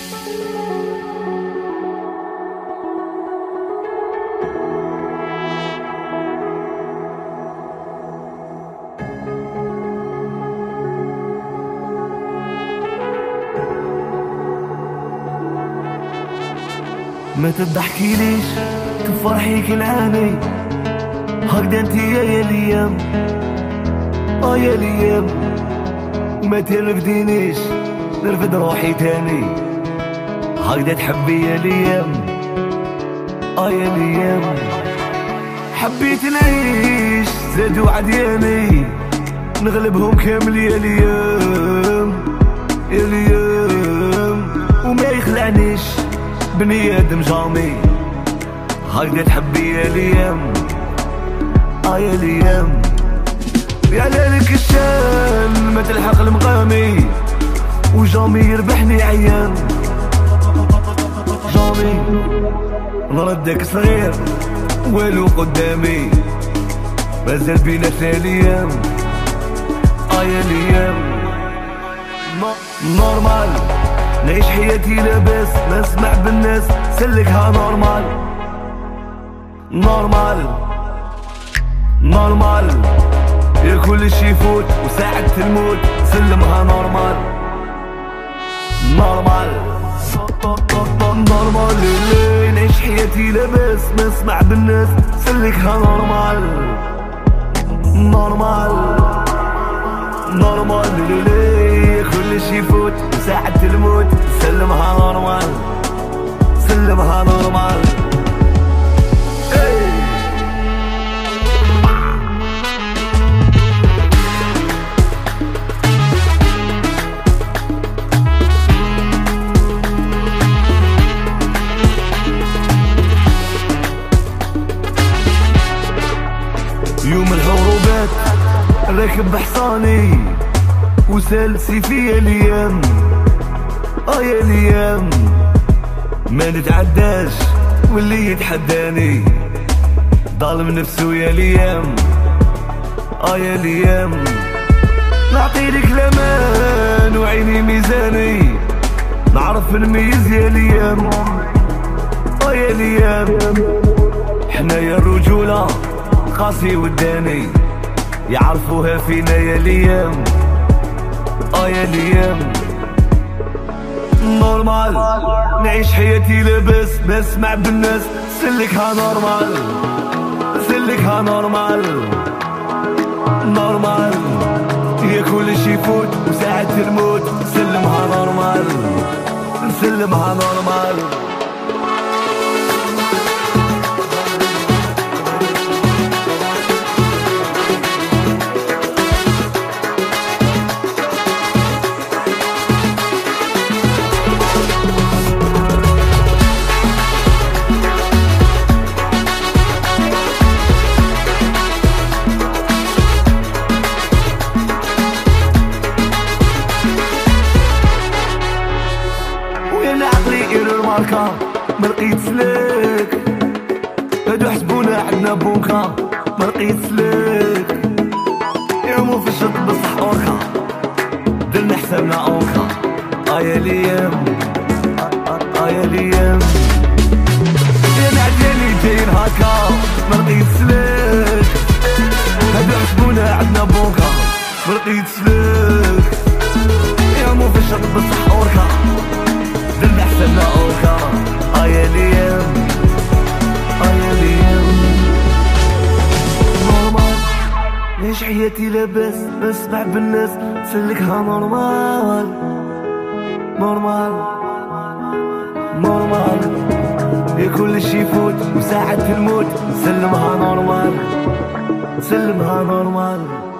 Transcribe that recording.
ما تضحكيليش تفرحي كنعاني هكذا انتي يا الايام يا الايام ما ترفدينيش نرفد روحي تاني هكذا تحبي يا الايام يا الايام حبيت نعيش زادوا عدياني نغلبهم كامل يا الايام يا الايام وما يخلعنيش بني ادم جامي هكذا تحبي يا الايام يا الايام يا ليلك الشان ما تلحق المقامي وجامي يربحني عيان جامي نردك صغير والو قدامي مازال بينا الايام يا الايام نورمال نعيش حياتي لاباس نسمع بالناس سلكها نورمال نورمال نورمال يا كل شي يفوت وساعة الموت سلمها نورمال نورمال نورمال ليلي نعيش حياتي لاباس نسمع بالناس سلكها نورمال نورمال نورمال ليلي كل شي يفوت ساعة الموت سلمها نورمال سلمها نورمال يوم الحروبات راكب حصاني وسال سيفي الايام يا الايام ما نتعداش واللي يتحداني ظالم نفسه يا الايام يا الايام نعطيلك الامان وعيني ميزاني نعرف نميز يا الايام يا الايام حنايا الرجوله قاسي وداني يعرفوها فينا يا الايام يا الايام نورمال نعيش حياتي لاباس نسمع بالناس سلكها نورمال سلكها نورمال نورمال هي كل شي يفوت وساعة الموت سلمها نورمال نسلمها نورمال مرقيت سلك هادو حسبونا عندنا بوكا مرقيت سلك يعومو في الشط بصح اوركا درنا حسابنا اوركا يا الايام يا الايام يا نعديالي جايين هاكا مرقيت سلك هادو حسبونا عندنا بوكا مرقيت سلك يعومو في الشط بصح اوركا درنا حسابنا اوركا يا الايام يا الايام نورمال نعيش حياتي لاباس نسمع بالناس سلكها نورمال نورمال نورمال يا كل شي يفوت وساعة الموت سلمها نورمال سلمها نورمال